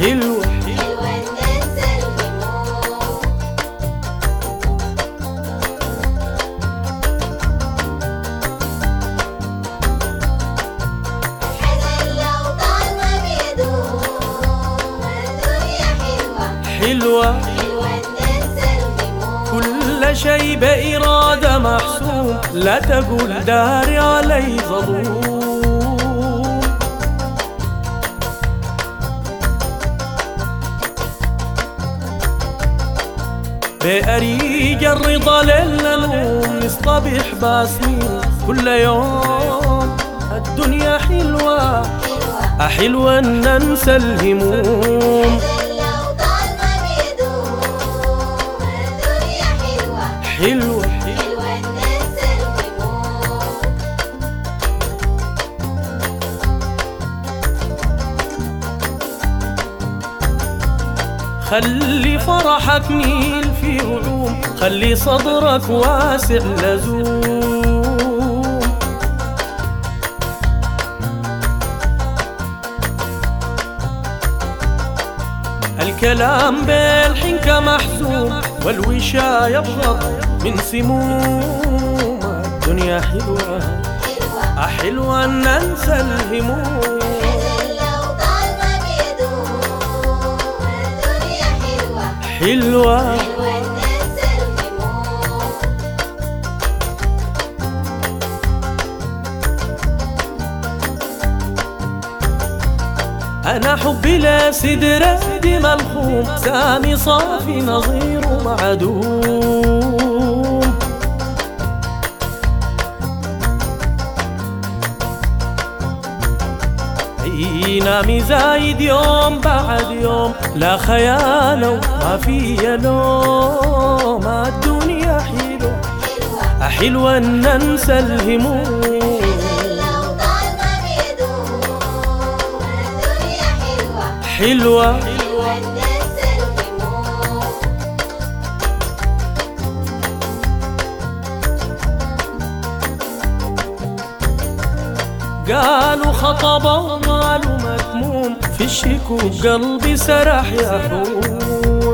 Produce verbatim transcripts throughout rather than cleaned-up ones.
حلوة حلوة ننسى الهموم. الحزن لو طال ما بيدوم، الدنيا حلوة حلوة حلوة ننسى الهموم. كل شي بإرادة محسوم، لا تقول داري علي ظلوم. بأريج الرضا ليلنا نوم، نصطبح باسمين كل يوم. الدنيا حلوة حلوة ننسى الهموم. لو طال ما بيدوم، الدنيا حلوة حلوة حلوة ننسى الهموم. خلي فرحك نيل في علوم، خلي صدرك واسع لزوم. الكلام بالحنكة محزوم، والوشاية ابغض من سموم. الدنيا حلوة حلوة ننسى الهموم. لو طال ما بيدوم، الدنيا حلوة حلوة حلوة ننسى الهموم. أنا حبي لسدرة دي ملخوم، سامي صافي نظير معدوم. ينامي زايد يوم بعد يوم، لا خيال وما في نوم. الدنيا حلوة حلوة ننسى الهموم. لو طال ما بيدوم، الدنيا حلوة حلوة حلوة ننسى الهموم. قالوا خطبة وماله مكموم، في الشكوك قلبي سرح يحوم.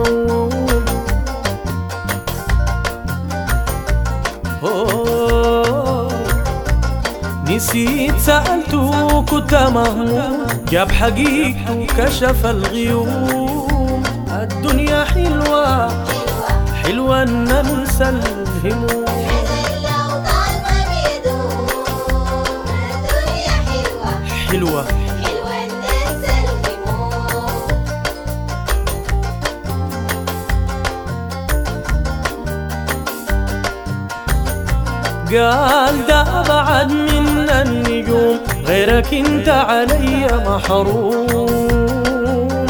أوه، نسيت سألته كنت مهموم، جاب حقيقته كشف الغيوم. الدنيا حلوة حلوة ننسى الهموم. لو طال ما بيدوم، الدنيا حلوة حلوة حلوة ننسى الهموم. قال ده أبعد من النجوم، غيرك انت علي محروم.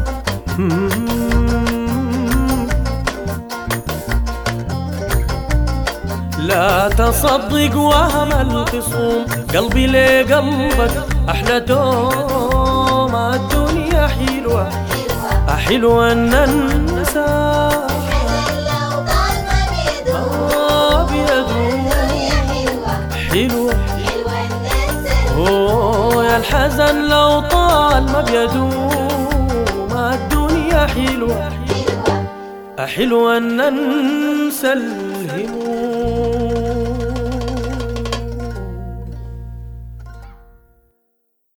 لا تصدق وهم الخصوم، قلبي لقلبك أحلى دوم. الدنيا حلوة حلوة ننسى. لو طال ما بيدوم، آه بيدوم حلوة حلوة ننسى أوه يا الحزن لو طال ما بيدوم. الدنيا حلوة حلوة ننسى الهموم.